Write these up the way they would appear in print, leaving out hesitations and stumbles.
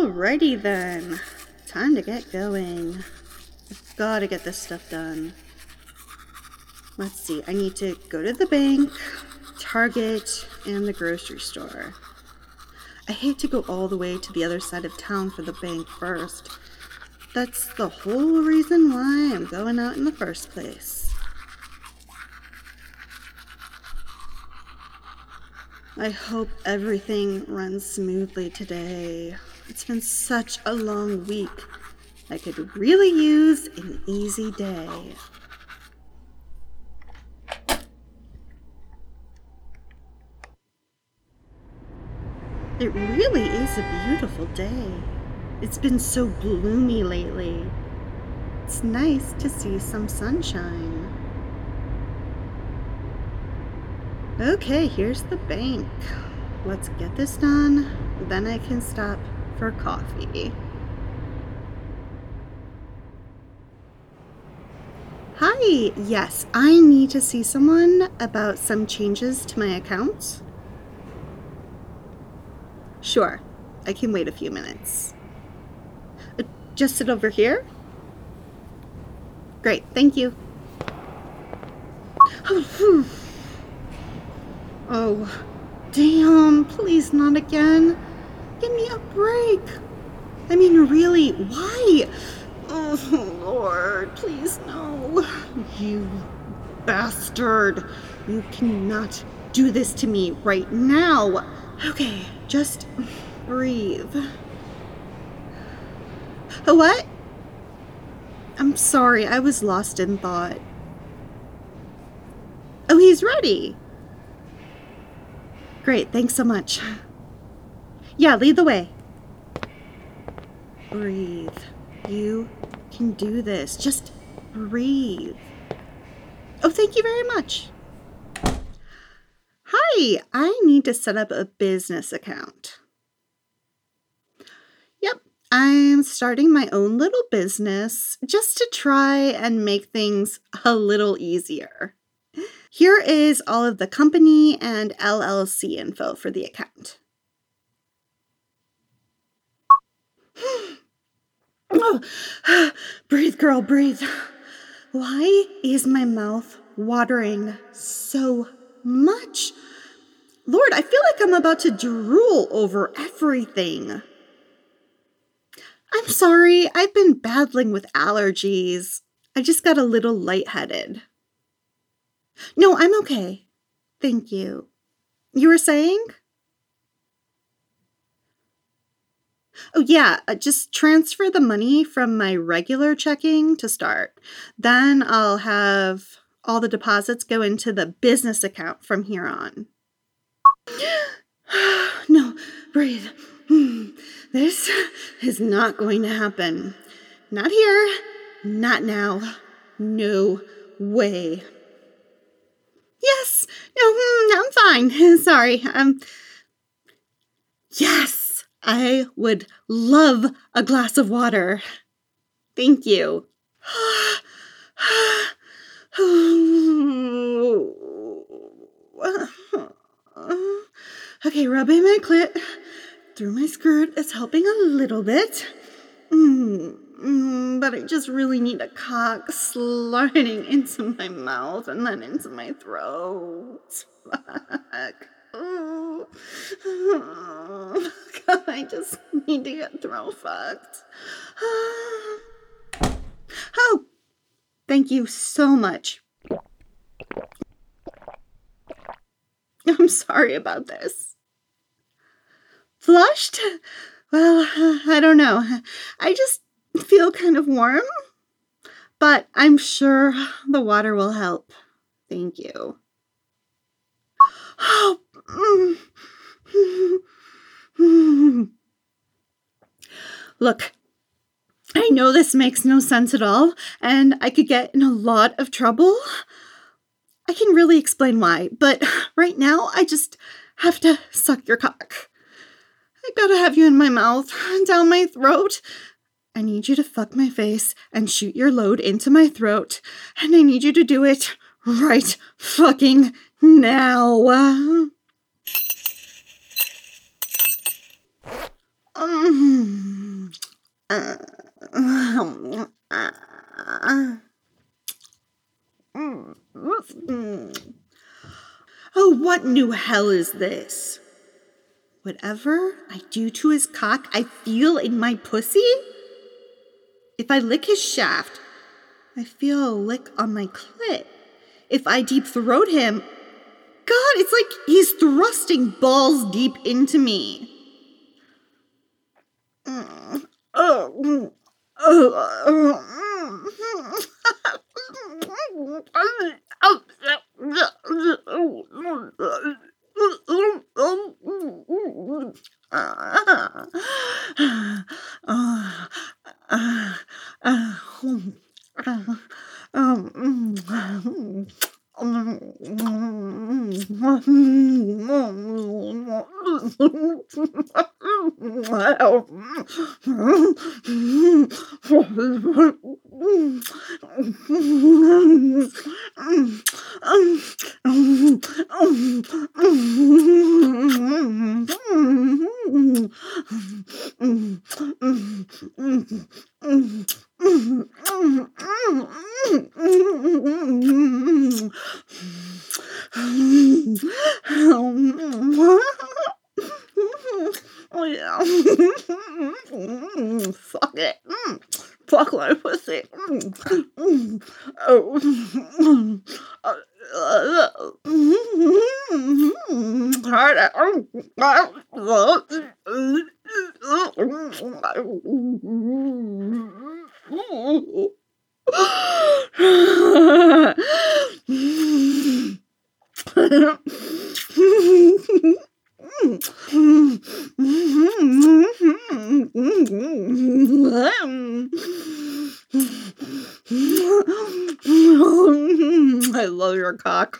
Alrighty then. Time to get going. I've gotta get this stuff done. Let's see, I need to go to the bank, Target, and the grocery store. I hate to go all the way to the other side of town for the bank first. That's the whole reason why I'm going out in the first place. I hope everything runs smoothly today. It's been such a long week. I could really use an easy day. It really is a beautiful day. It's been so gloomy lately. It's nice to see some sunshine. Okay, here's the bank. Let's get this done, then I can stop for coffee. Hi, yes, I need to see someone about some changes to my accounts. Sure, I can wait a few minutes. Just sit over here? Great, thank you. Oh, damn, please not again. Give me a break. I mean, really, why? Oh, Lord, please no. You bastard. You cannot do this to me right now. Okay, just breathe. What? I'm sorry, I was lost in thought. Oh, he's ready. Great, thanks so much. Yeah, lead the way. Breathe. You can do this. Just breathe. Oh, thank you very much. Hi, I need to set up a business account. Yep, I'm starting my own little business just to try and make things a little easier. Here is all of the company and LLC info for the account. Oh, breathe, girl, breathe. Why is my mouth watering so much? Lord, I feel like I'm about to drool over everything. I'm sorry, I've been battling with allergies. I just got a little lightheaded. No, I'm okay. Thank you. You were saying? Oh, yeah, just transfer the money from my regular checking to start. Then I'll have all the deposits go into the business account from here on. No, breathe. This is not going to happen. Not here. Not now. No way. Yes. No, I'm fine. Sorry. Yes, I would love a glass of water. Thank you. Okay, rubbing my clit through my skirt is helping a little bit. But I just really need a cock sliding into my mouth and then into my throat. Fuck. Oh. God, I just need to get throat fucked. Oh, thank you so much. I'm sorry about this. Flushed? Well, I don't know. I just feel kind of warm, but I'm sure the water will help. Thank you. Oh, Look, I know this makes no sense at all, and I could get in a lot of trouble. I can really explain why, but right now I just have to suck your cock. I gotta have you in my mouth, down my throat. I need you to fuck my face and shoot your load into my throat, and I need you to do it right fucking now. Oh, what new hell is this? Whatever I do to his cock, I feel in my pussy? If I lick his shaft, I feel a lick on my clit. If I deep throat him, God, it's like he's thrusting balls deep into me. Fuck it. Fuck my pussy. Harder. I love your cock.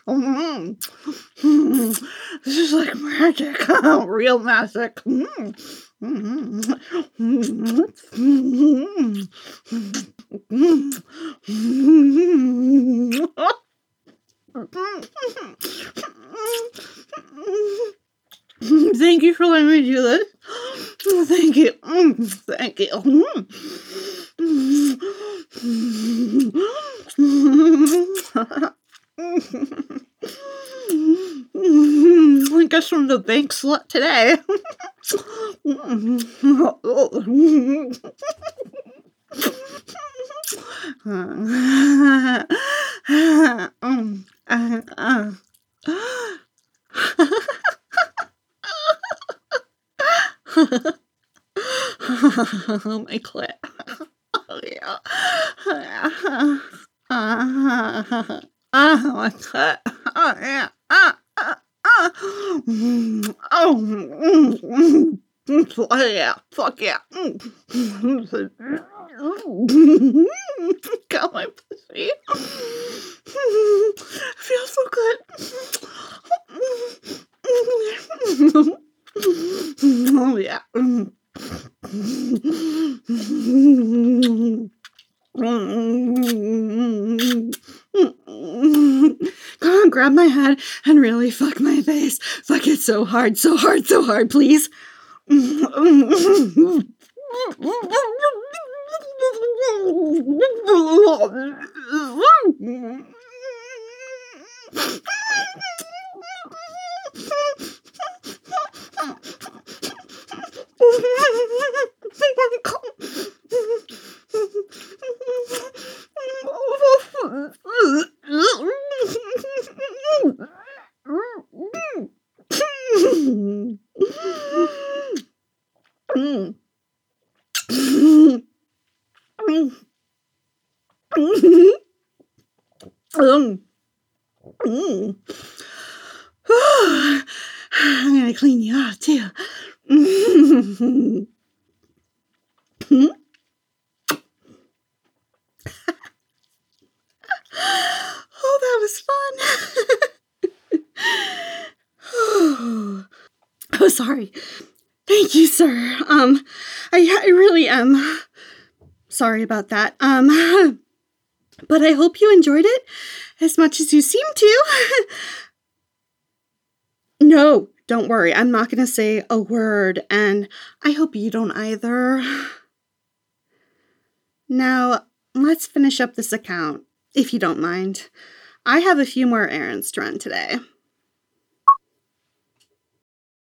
This is like magic. Real magic. Thank you for letting me do this. Thank you. Thank you. I guess from the bank slut today. My clit. Oh, yeah. My clit. Oh, yeah. Oh, yeah. Fuck yeah. Got my pussy. Feels so good. Oh, yeah. Come on, grab my head and really fuck my face. Fuck it so hard, so hard, so hard, please. I'm gonna clean you off too. Oh, that was fun. Oh, sorry. Thank you, sir. I really am sorry about that. But I hope you enjoyed it as much as you seem to. No, don't worry. I'm not going to say a word, and I hope you don't either. Now, let's finish up this account, if you don't mind. I have a few more errands to run today.